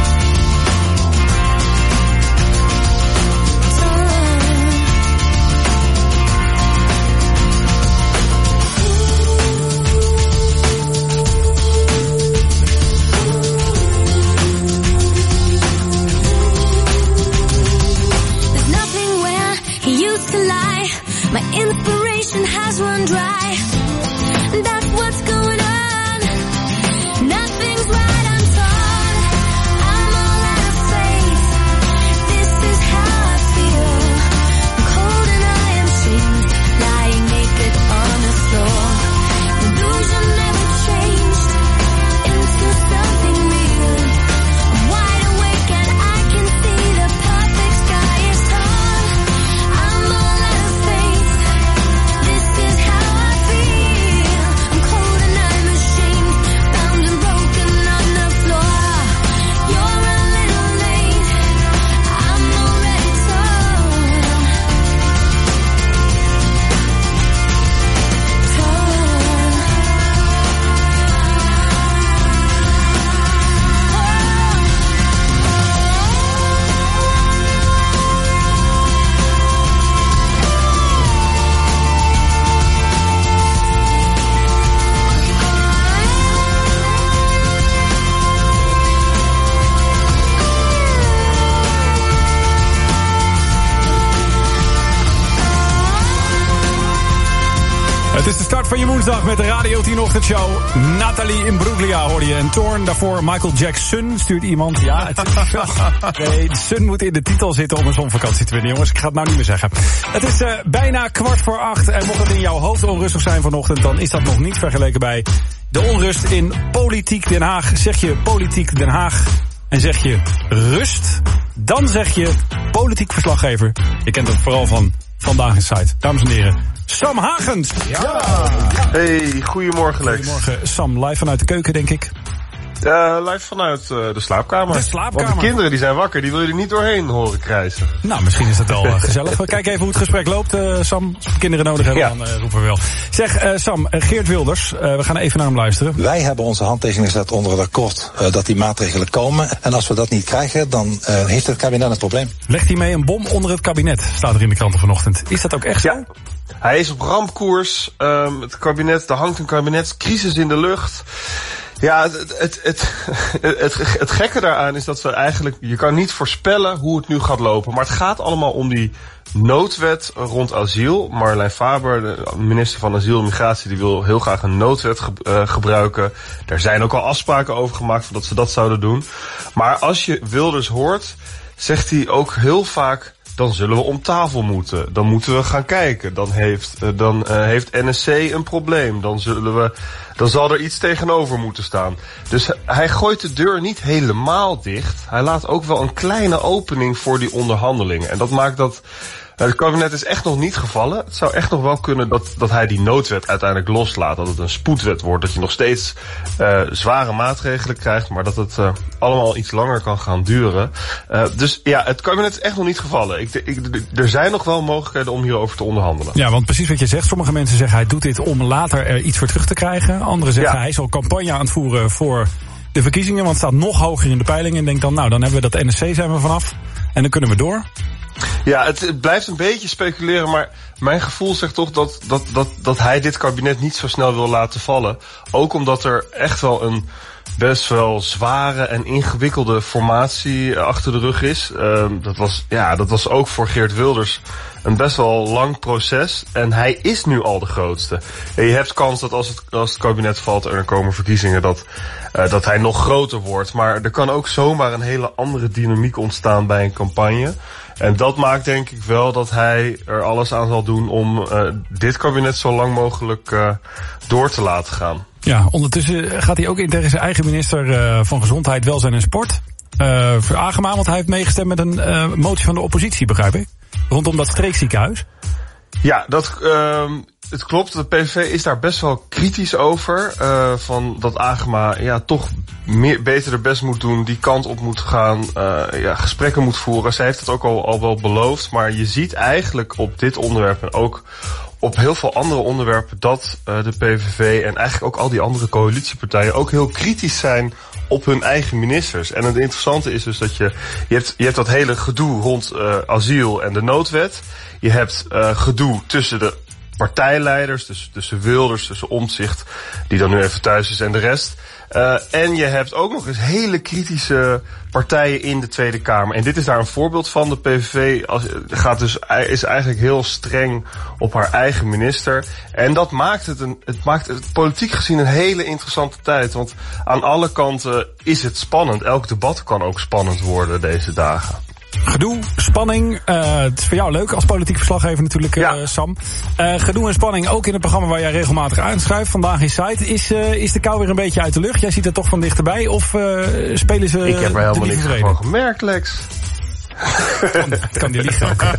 There's nothing where he used to lie. My inspiration has run dry. That's what's going on. Nothing's right, I'm torn. I'm all out of faith. This is how I feel. I'm cold and I am shamed, lying naked on the floor. Illusion never changed into something real. I'm wide awake and I can see the perfect sky is torn. I'm all out of faith. This is how I feel. I'm cold and I'm ashamed, bound and broken on the floor. You're a little late, I'm already torn. Het is de start van je woensdag met de Radio tien Ochtendshow. Nathalie Imbruglia hoorde je. En Torn, daarvoor Michael Jackson stuurt iemand. Ja, het is... Nee, de Sun moet in de titel zitten om een zonvakantie te winnen, jongens. Ik ga het nou niet meer zeggen. Het is uh, bijna kwart voor acht. En mocht het in jouw hoofd onrustig zijn vanochtend, dan is dat nog niet vergeleken bij de onrust in Politiek Den Haag. Zeg je Politiek Den Haag en zeg je rust, dan zeg je politiek verslaggever. Je kent het vooral van Vandaag in Site. Dames en heren, Sam Hagens. Ja. Hey, goedemorgen Lex. Goedemorgen Sam, live vanuit de keuken denk ik. Uh, live vanuit uh, de slaapkamer. De slaapkamer. Want de kinderen die zijn wakker, die wil je er niet doorheen horen krijsen. Nou, misschien is dat wel uh, gezellig. Kijk even hoe het gesprek loopt, uh, Sam. Als we kinderen nodig hebben, ja. dan uh, roepen we wel. Zeg, uh, Sam, uh, Geert Wilders, uh, we gaan even naar hem luisteren. Wij hebben onze handtekening gezet onder het akkoord uh, dat die maatregelen komen. En als we dat niet krijgen, dan uh, heeft het kabinet een probleem. Legt hij mee een bom onder het kabinet, staat er in de kranten vanochtend. Is dat ook echt zo? Ja. Hij is op rampkoers. Um, het kabinet, er hangt een kabinetscrisis in de lucht. Ja, het, het, het, het, het gekke daaraan is dat we eigenlijk... Je kan niet voorspellen hoe het nu gaat lopen. Maar het gaat allemaal om die noodwet rond asiel. Marjolein Faber, de minister van Asiel en Migratie, die wil heel graag een noodwet ge, uh, gebruiken. Daar zijn ook al afspraken over gemaakt dat ze dat zouden doen. Maar als je Wilders hoort, zegt hij ook heel vaak... Dan zullen we om tafel moeten. Dan moeten we gaan kijken. Dan heeft, uh, dan, uh, heeft N S C een probleem. Dan zullen we, dan zal er iets tegenover moeten staan. Dus hij gooit de deur niet helemaal dicht. Hij laat ook wel een kleine opening voor die onderhandelingen. En dat maakt dat... Het kabinet is echt nog niet gevallen. Het zou echt nog wel kunnen dat, dat hij die noodwet uiteindelijk loslaat. Dat het een spoedwet wordt. Dat je nog steeds uh, zware maatregelen krijgt. Maar dat het uh, allemaal iets langer kan gaan duren. Uh, dus ja, het kabinet is echt nog niet gevallen. Ik, ik, er zijn nog wel mogelijkheden om hierover te onderhandelen. Ja, want precies wat je zegt. Sommige mensen zeggen hij doet dit om later er iets voor terug te krijgen. Anderen zeggen ja. hij is al campagne aan het voeren voor de verkiezingen. Want het staat nog hoger in de peilingen. En denkt dan, nou dan hebben we dat N S C zijn we vanaf. En dan kunnen we door. Ja, het, het blijft een beetje speculeren, maar mijn gevoel zegt toch dat, dat, dat, dat hij dit kabinet niet zo snel wil laten vallen. Ook omdat er echt wel een best wel zware en ingewikkelde formatie achter de rug is. Uh, dat was, ja, dat was ook voor Geert Wilders een best wel lang proces. En hij is nu al de grootste. En je hebt kans dat als het, als het kabinet valt en er komen verkiezingen, dat, uh, dat hij nog groter wordt. Maar er kan ook zomaar een hele andere dynamiek ontstaan bij een campagne. En dat maakt denk ik wel dat hij er alles aan zal doen om uh, dit kabinet zo lang mogelijk uh, door te laten gaan. Ja, ondertussen gaat hij ook in tegen zijn eigen minister uh, van Gezondheid, Welzijn en Sport. Uh, voor Agema, want hij heeft meegestemd met een uh, motie van de oppositie, begrijp ik. Rondom dat streekziekenhuis. Ja, dat, uh, het klopt. De P V V is daar best wel kritisch over. Uh, van dat Agema ja, toch meer, beter de best moet doen, die kant op moet gaan, uh, ja, gesprekken moet voeren. Zij heeft het ook al, al wel beloofd. Maar je ziet eigenlijk op dit onderwerp en ook op heel veel andere onderwerpen dat uh, de P V V en eigenlijk ook al die andere coalitiepartijen ook heel kritisch zijn op hun eigen ministers. En het interessante is dus dat je, je hebt, je hebt dat hele gedoe rond uh, asiel en de noodwet. Je hebt uh, gedoe tussen de partijleiders, dus tussen Wilders, tussen Omtzigt, die dan nu even thuis is en de rest. Uh, en je hebt ook nog eens hele kritische partijen in de Tweede Kamer. En dit is daar een voorbeeld van. De P V V als, gaat dus, is eigenlijk heel streng op haar eigen minister. En dat maakt het, een, het maakt het politiek gezien een hele interessante tijd. Want aan alle kanten is het spannend. Elk debat kan ook spannend worden deze dagen. Gedoe, spanning. Uh, het is voor jou leuk als politiek verslaggever natuurlijk, uh, ja. Sam. Uh, gedoe en spanning ook in het programma waar jij regelmatig aanschuift. Vandaag in Site. Is, uh, is de kou weer een beetje uit de lucht? Jij ziet het toch van dichterbij? Of uh, spelen ze... Ik heb er helemaal niks van gemerkt, Lex. Het kan die liegen ook.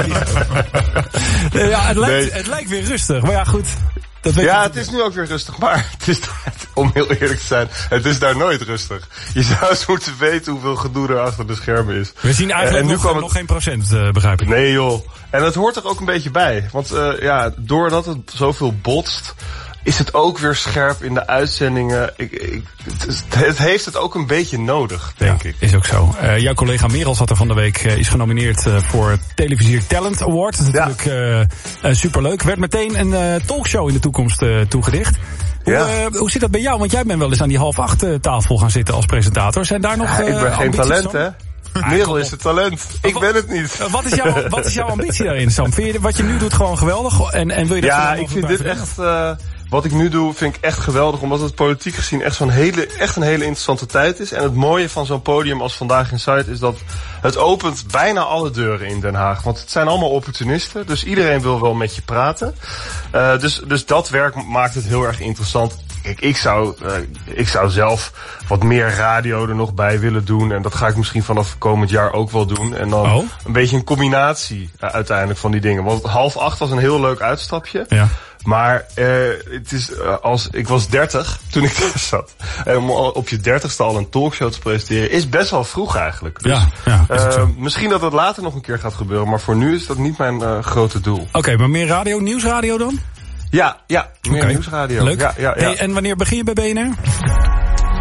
uh, ja, het lijkt, nee. het lijkt weer rustig. Maar ja, goed. Dat weet ja, het is nu ook weer rustig, maar het is, om heel eerlijk te zijn, het is daar nooit rustig. Je zou eens moeten weten hoeveel gedoe er achter de schermen is. We zien eigenlijk uh, nog, het... nog geen procent, uh, begrijp ik. Nee joh, en het hoort er ook een beetje bij. Want uh, ja, doordat het zoveel botst, is het ook weer scherp in de uitzendingen. Ik, ik, het, het heeft het ook een beetje nodig, denk ja, ik. Is ook zo. Uh, jouw collega Merel zat er van de week, uh, is genomineerd uh, voor het Televisier Talent Award. Dat is ja. natuurlijk uh, uh, superleuk. Werd meteen een uh, talkshow in de toekomst uh, toegedicht. Hoe, ja. uh, hoe zit dat bij jou? Want jij bent wel eens aan die half acht uh, tafel gaan zitten als presentator. Zijn daar nog uh, ja, ik ben geen talent, hè? Merel is het talent. Ik ben het niet. Uh, wat, is jouw, wat is jouw ambitie daarin, Sam? Vind je wat je nu doet gewoon geweldig? En, en wil je dat ja, ik vind dit echt... Uh, Wat ik nu doe vind ik echt geweldig, omdat het politiek gezien echt zo'n hele, echt een hele interessante tijd is. En het mooie van zo'n podium als Vandaag in Zuid is dat het opent bijna alle deuren in Den Haag. Want het zijn allemaal opportunisten, dus iedereen wil wel met je praten. Uh, dus, dus dat werk maakt het heel erg interessant. Kijk, ik zou, uh, ik zou zelf wat meer radio er nog bij willen doen. En dat ga ik misschien vanaf komend jaar ook wel doen. En dan oh. een beetje een combinatie uh, uiteindelijk van die dingen. Want half acht was een heel leuk uitstapje. Ja. Maar uh, het is uh, als ik was dertig toen ik daar zat. En om op je dertigste al een talkshow te presenteren is best wel vroeg eigenlijk. Dus, ja, ja, uh, misschien dat het later nog een keer gaat gebeuren. Maar voor nu is dat niet mijn uh, grote doel. Oké, okay, maar meer radio, nieuwsradio dan? Ja, ja, meer okay. nieuwsradio. Leuk. Ja, ja, ja. Hey, en wanneer begin je bij B N R?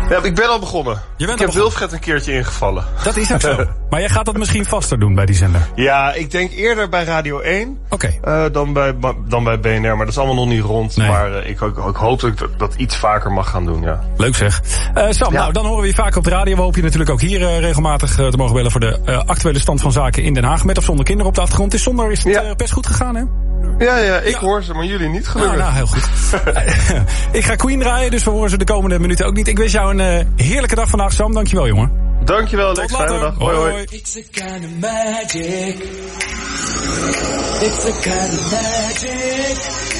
Ja, ik ben al begonnen. Je bent ik heb Wilfred een keertje ingevallen. Dat is ook zo. Maar jij gaat dat misschien vaster doen bij die zender? Ja, ik denk eerder bij Radio één okay. uh, dan, bij, dan bij B N R. Maar dat is allemaal nog niet rond. Nee. Maar uh, ik, ik, ik hoop dat ik dat, dat iets vaker mag gaan doen, ja. Leuk zeg. Uh, Sam, ja. nou, dan horen we je vaak op de radio. We hopen je natuurlijk ook hier uh, regelmatig uh, te mogen bellen voor de uh, actuele stand van zaken in Den Haag. Met of zonder kinderen op de achtergrond. Is zonder is het ja. uh, best goed gegaan, hè? Ja, ja, ik ja. hoor ze, maar jullie niet gelukkig. Nou, nou heel goed. Ik ga Queen draaien, dus we horen ze de komende minuten ook niet. Ik wens jou een uh, heerlijke dag vandaag, Sam. Dankjewel, jongen. Dankjewel, Lex. Fijne dag. Hoi, hoi. It's a kind of magic. It's a kind of magic.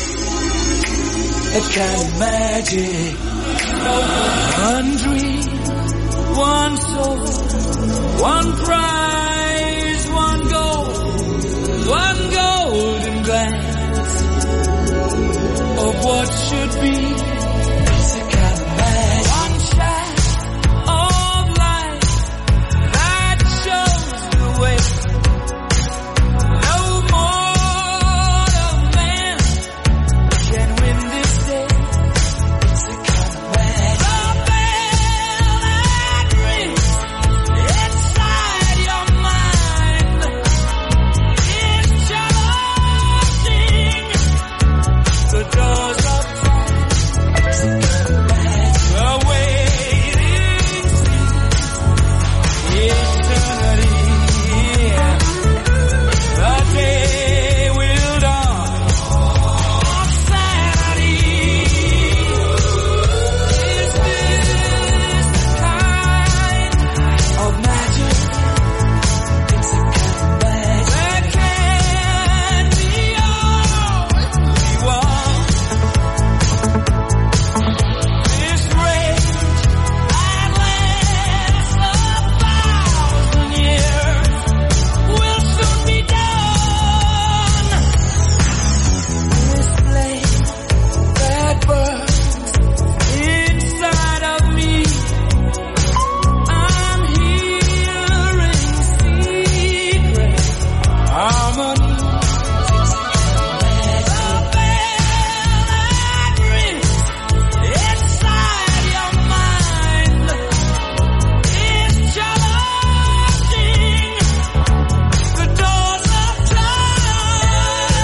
A kind of magic. One dream, one soul, one prize, one goal, one golden glance of what should be. It's a kind of magic. One shot of light that shows the way. No mortal man can win this day. It's a kind of magic. The bell that rings inside your mind is challenging the doors of time. It's a kind of magic. The waiting seems eternity. The day will dawn on Saturday. Is this the kind of magic? It's a kind of magic that can be all we want. This rage that lasts a thousand years will soon be done. This flame that burns inside of me, I'm hearing secret harmonies. The bell that rings inside your mind is challenging the doors of time.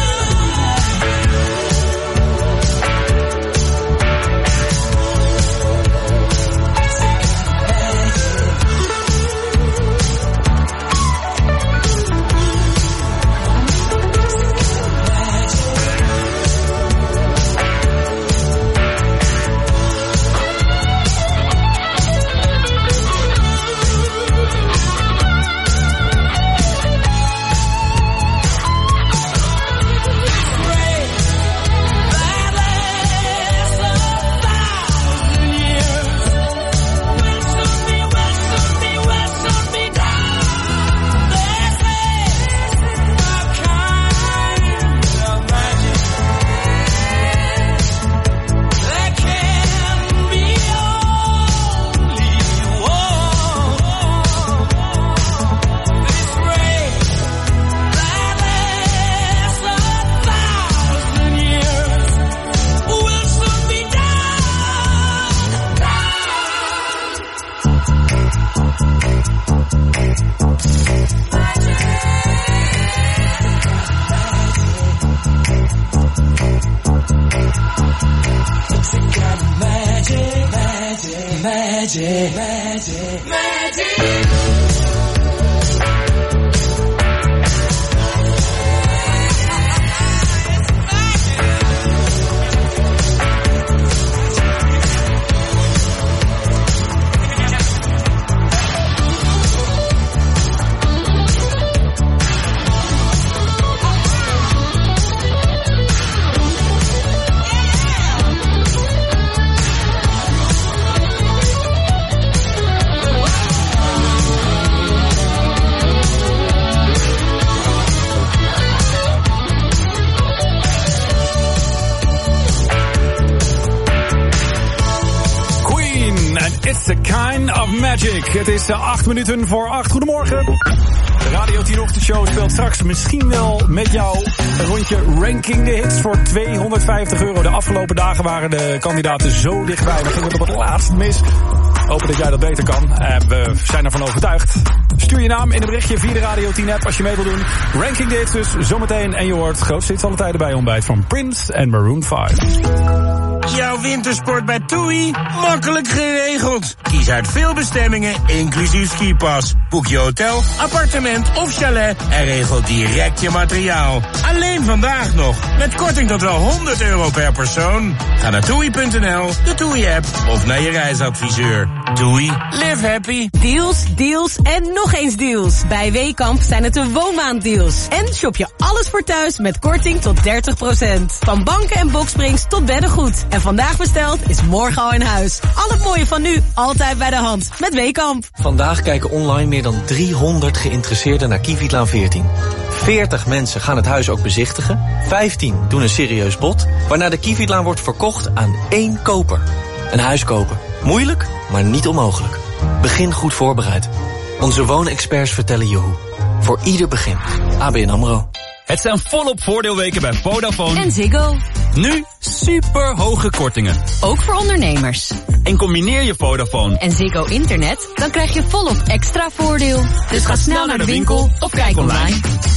That lasts a thousand years will soon be, will soon be, will soon be done. This is the kind of magic that can be only one. This rain that lasts a thousand years will soon be done. It's a kind of magic, magic, magic, magic, magic. It's a kind of magic. Het is uh, acht minuten voor acht. Goedemorgen. De Radio tien Ochtendshow speelt straks misschien wel met jou een rondje Ranking the Hits voor tweehonderdvijftig euro. De afgelopen dagen waren de kandidaten zo dichtbij. Dan ging het op het laatst mis. Hopen dat jij dat beter kan. Uh, we zijn ervan overtuigd. Stuur je naam in een berichtje via de Radio tien app als je mee wil doen. Ranking dit dus zometeen. En je hoort grootste hits alle tijden bij ontbijt van Prince en Maroon vijf. Jouw wintersport bij TUI? Makkelijk geregeld. Kies uit veel bestemmingen, inclusief skipas. Boek je hotel, appartement of chalet en regel direct je materiaal. Alleen vandaag nog. Met korting tot wel honderd euro per persoon. Ga naar toei punt n l, de TUI-app of naar je reisadviseur. TUI, live happy. Deals, deals en nog eens deals. Bij Weekamp zijn het de woonmaanddeals. En shop je alles voor thuis met korting tot dertig procent. Van banken en boksprings tot beddengoed. En vandaag besteld is morgen al in huis. Al het mooie van nu, altijd bij de hand. Met Weekamp. Vandaag kijken online meer dan driehonderd geïnteresseerden naar Kivitlaan veertien. veertig mensen gaan het huis ook bezichtigen. vijftien doen een serieus bod. Waarna de Kivitlaan wordt verkocht aan één koper. Een huis kopen. Moeilijk, maar niet onmogelijk. Begin goed voorbereid. Onze woonexperts vertellen je hoe. Voor ieder begin. A B N AMRO. Het zijn volop voordeelweken bij Vodafone En Ziggo. Nu super hoge kortingen. Ook voor ondernemers. En combineer je Vodafone En Ziggo Internet, dan krijg je volop extra voordeel. Dus ga snel naar de winkel of kijk online.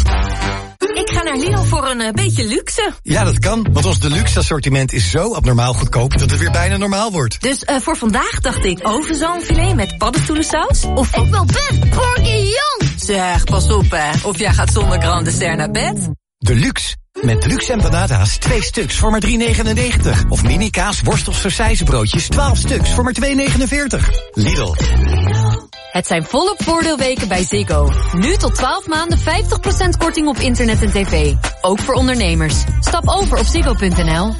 Ik ga naar Lidl voor een uh, beetje luxe. Ja, dat kan, want ons deluxe assortiment is zo abnormaal goedkoop dat het weer bijna normaal wordt. Dus uh, voor vandaag dacht ik overzalmfilet met paddenstoelensaus. Of ik wil best bourguignon. Zeg, pas op hè, of jij gaat zonder grand dessert naar bed. Deluxe. Met deluxe empanadas twee stuks voor maar drie negenennegentig. Of mini kaas, worst of sausijzenbroodjes twaalf stuks voor maar twee negenenveertig. Lidl. Het zijn volop voordeelweken bij Ziggo. Nu tot twaalf maanden vijftig procent korting op internet en tv. Ook voor ondernemers. Stap over op ziggo punt n l.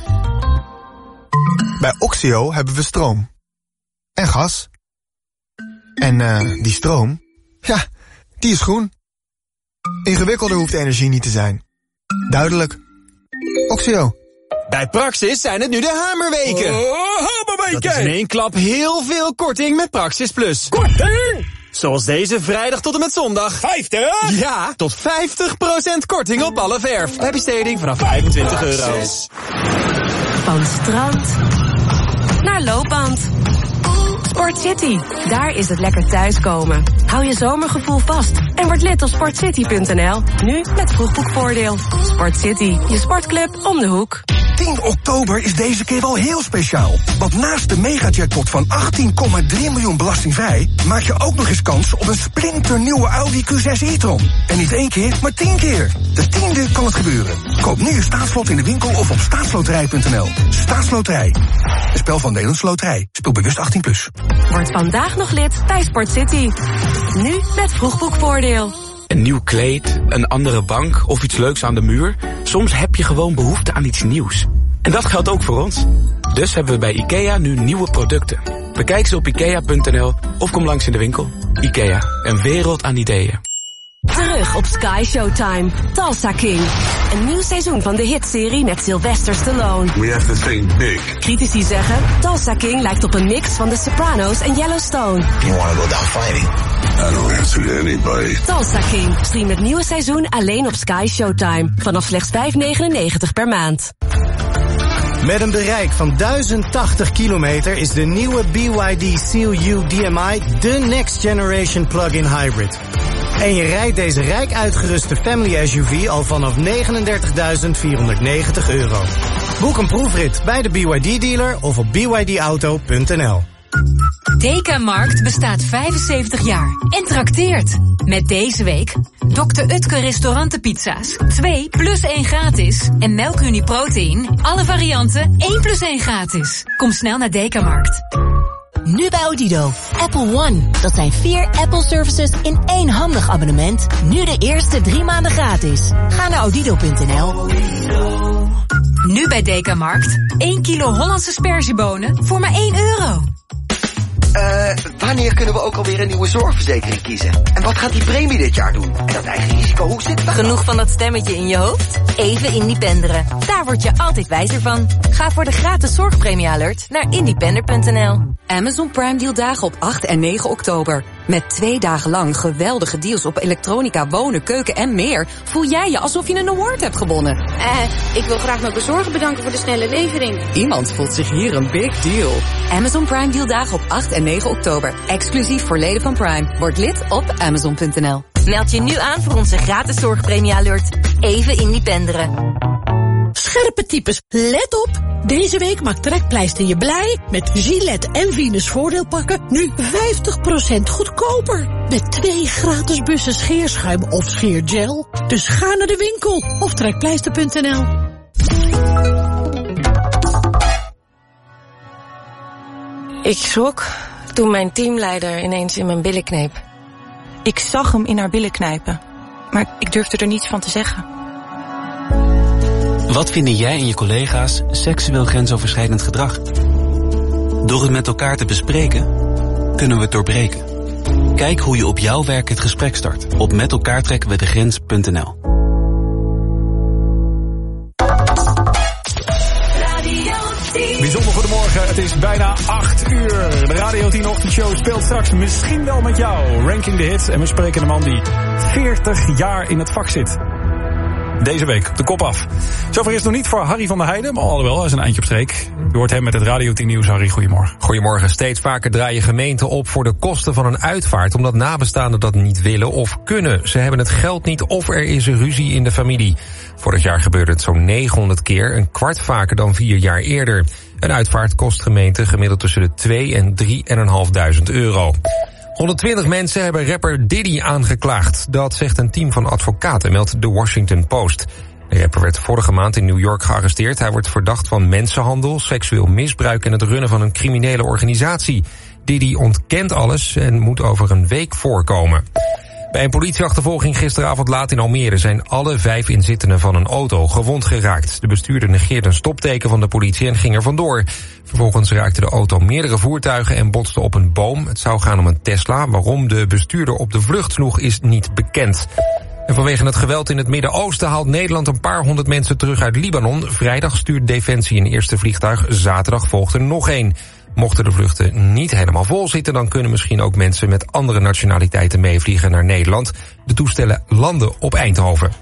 Bij Oxio hebben we stroom. En gas. En uh, die stroom, ja, die is groen. Ingewikkelder hoeft de energie niet te zijn. Duidelijk. Oxio. Bij Praxis zijn het nu de hamerweken. Oh, hamerweken! Dat is in één klap heel veel korting met Praxis Plus. Korting? Zoals deze vrijdag tot en met zondag. vijftig? Ja, tot vijftig procent korting op alle verf. Bij besteding vanaf vijfentwintig euro. Van strand naar loopband. Sport City, daar is het lekker thuiskomen. Hou je zomergevoel vast en word lid op sportcity punt n l. Nu met vroegboekvoordeel. Sport City, je sportclub om de hoek. tien oktober is deze keer wel heel speciaal. Want naast de megajackpot van achttien komma drie miljoen belastingvrij maak je ook nog eens kans op een splinternieuwe Audi Q zes e-tron. En niet één keer, maar tien keer. De tiende kan het gebeuren. Koop nu je staatslot in de winkel of op staatsloterij punt n l. Staatsloterij. Een spel van Nederlandse Loterij. Speel bewust achttien plus. Word vandaag nog lid bij Sport City. Nu met vroegboekvoordeel. Een nieuw kleed, een andere bank of iets leuks aan de muur. Soms heb je gewoon behoefte aan iets nieuws. En dat geldt ook voor ons. Dus hebben we bij IKEA nu nieuwe producten. Bekijk ze op ikea punt n l of kom langs in de winkel. IKEA, een wereld aan ideeën. Terug op Sky Showtime. Tulsa King. Een nieuw seizoen van de hitserie met Sylvester Stallone. We have to think big. Critici zeggen, Tulsa King lijkt op een mix van The Sopranos en Yellowstone. You want to go down fighting? I don't answer to anybody. Tulsa King. Stream het nieuwe seizoen alleen op Sky Showtime. Vanaf slechts vijf negenennegentig per maand. Met een bereik van duizend tachtig kilometer is de nieuwe B Y D Seal U D M I de next generation plug-in hybrid. En je rijdt deze rijk uitgeruste family S U V al vanaf negenendertigduizend vierhonderdnegentig euro. Boek een proefrit bij de B Y D dealer of op b y d auto punt n l. Dekamarkt bestaat vijfenzeventig jaar en trakteert. Met deze week dokter Utke restaurantenpizza's. twee plus één gratis. En Melkunie Protein. Alle varianten één plus één gratis. Kom snel naar Dekamarkt. Nu bij Odido. Apple One. Dat zijn vier Apple services in één handig abonnement. Nu de eerste drie maanden gratis. Ga naar odido punt n l. Nu bij Dekamarkt. één kilo Hollandse sperziebonen voor maar één euro. Eh, uh, wanneer kunnen we ook alweer een nieuwe zorgverzekering kiezen? En wat gaat die premie dit jaar doen? En dat eigen risico, hoe zit dat? Genoeg van dat stemmetje in je hoofd? Even Independeren. Daar word je altijd wijzer van. Ga voor de gratis zorgpremie alert naar independer punt n l. Amazon Prime Deal dagen op acht en negen oktober. Met twee dagen lang geweldige deals op elektronica, wonen, keuken en meer... voel jij je alsof je een award hebt gewonnen. Eh, ik wil graag mijn bezorger bedanken voor de snelle levering. Iemand voelt zich hier een big deal. Amazon Prime Dealdagen op acht en negen oktober. Exclusief voor leden van Prime. Word lid op amazon punt n l. Meld je nu aan voor onze gratis zorgpremie-alert. Even independeren. Scherpe types, let op! Deze week maakt Trekpleister je blij met Gillette en Venus voordeelpakken nu vijftig procent goedkoper. Met twee gratis bussen scheerschuim of scheergel. Dus ga naar de winkel of trekpleister punt n l. Ik schrok toen mijn teamleider ineens in mijn billen kneep. Ik zag hem in haar billen knijpen, maar ik durfde er niets van te zeggen. Wat vinden jij en je collega's seksueel grensoverschrijdend gedrag? Door het met elkaar te bespreken, kunnen we het doorbreken. Kijk hoe je op jouw werk het gesprek start op met elkaar trekken we de grens punt n l. Bijzonder goedemorgen, het is bijna acht uur. De Radio tien Ochtendshow speelt straks misschien wel met jou. Ranking the hits en we spreken de man die veertig jaar in het vak zit. Deze week op de kop af. Zover is het nog niet voor Harry van der Heijden, maar alhoewel, hij is een eindje op streek. U hoort hem met het Radio tien Nieuws. Harry, goedemorgen. Goedemorgen. Steeds vaker draaien gemeenten op voor de kosten van een uitvaart, omdat nabestaanden dat niet willen of kunnen. Ze hebben het geld niet of er is een ruzie in de familie. Vorig jaar gebeurde het zo'n negenhonderd keer, een kwart vaker dan vier jaar eerder. Een uitvaart kost gemeenten gemiddeld tussen de twee en drie en een half duizend euro. honderdtwintig mensen hebben rapper Diddy aangeklaagd. Dat zegt een team van advocaten, meldt The Washington Post. De rapper werd vorige maand in New York gearresteerd. Hij wordt verdacht van mensenhandel, seksueel misbruik en het runnen van een criminele organisatie. Diddy ontkent alles en moet over een week voorkomen. Bij een politieachtervolging gisteravond laat in Almere zijn alle vijf inzittenden van een auto gewond geraakt. De bestuurder negeerde een stopteken van de politie en ging er vandoor. Vervolgens raakte de auto meerdere voertuigen en botste op een boom. Het zou gaan om een Tesla. Waarom de bestuurder op de vlucht sloeg is niet bekend. En vanwege het geweld in het Midden-Oosten haalt Nederland een paar honderd mensen terug uit Libanon. Vrijdag stuurt Defensie een eerste vliegtuig. Zaterdag volgt er nog één. Mochten de vluchten niet helemaal vol zitten, dan kunnen misschien ook mensen met andere nationaliteiten meevliegen naar Nederland. De toestellen landen op Eindhoven.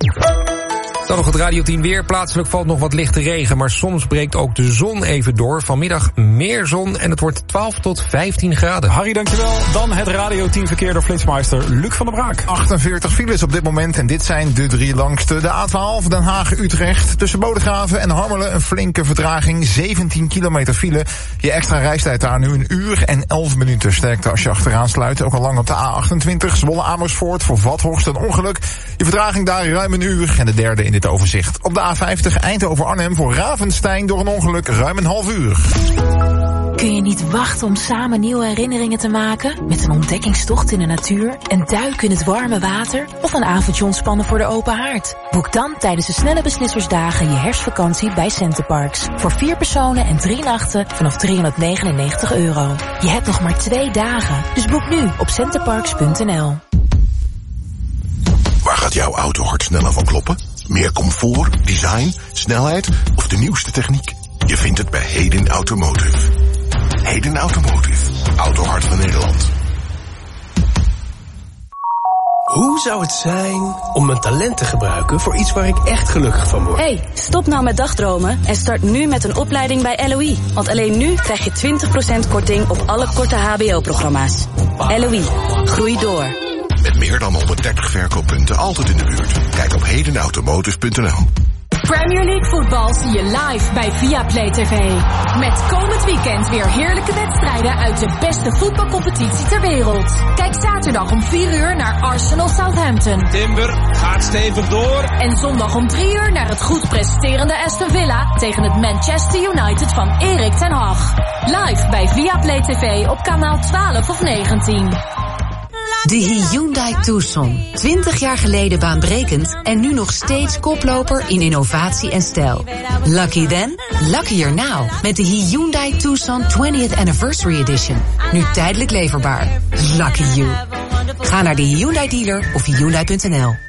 Dan nog het Radio tien weer. Plaatselijk valt nog wat lichte regen, maar soms breekt ook de zon even door. Vanmiddag meer zon en het wordt twaalf tot vijftien graden. Harry, dankjewel. Dan het Radio tien verkeer door Flitsmeister Luc van der Braak. achtenveertig files op dit moment en dit zijn de drie langste. De A twaalf Den Haag-Utrecht. Tussen Bodegraven en Harmelen een flinke vertraging. zeventien kilometer file. Je extra reistijd daar nu een uur en elf minuten. Sterkte als je achteraan sluit. Ook al lang op de A achtentwintig. Zwolle-Amersfoort voor Vathorst een ongeluk. Je vertraging daar ruim een uur en de derde in dit overzicht. Op de A vijftig Eindhoven-Arnhem voor Ravenstein door een ongeluk ruim een half uur. Kun je niet wachten om samen nieuwe herinneringen te maken? Met een ontdekkingstocht in de natuur, een duik in het warme water of een avondje ontspannen voor de open haard? Boek dan tijdens de Snelle Beslissersdagen je herfstvakantie bij Centerparks. Voor vier personen en drie nachten vanaf driehonderdnegenennegentig euro. Je hebt nog maar twee dagen, dus boek nu op centerparks punt n l. Waar gaat jouw auto hard sneller van kloppen? Meer comfort, design, snelheid of de nieuwste techniek? Je vindt het bij Heden Automotive. Heden Automotive. Autohart van Nederland. Hoe zou het zijn om mijn talent te gebruiken voor iets waar ik echt gelukkig van word? Hey, stop nou met dagdromen en start nu met een opleiding bij L O I. Want alleen nu krijg je twintig procent korting op alle korte H B O-programma's. L O I. Groei door. Met meer dan honderddertig verkooppunten altijd in de buurt. Kijk op hedenautomotive punt n l. Premier League voetbal zie je live bij Viaplay T V. Met komend weekend weer heerlijke wedstrijden uit de beste voetbalcompetitie ter wereld. Kijk zaterdag om vier uur naar Arsenal Southampton. Timber gaat stevig door. En zondag om drie uur naar het goed presterende Aston Villa tegen het Manchester United van Erik ten Hag. Live bij Viaplay T V op kanaal twaalf of negentien. De Hyundai Tucson. twintig jaar geleden baanbrekend en nu nog steeds koploper in innovatie en stijl. Lucky then, luckier now. Met de Hyundai Tucson twentieth Anniversary Edition. Nu tijdelijk leverbaar. Lucky you. Ga naar de Hyundai dealer of hyundai punt n l.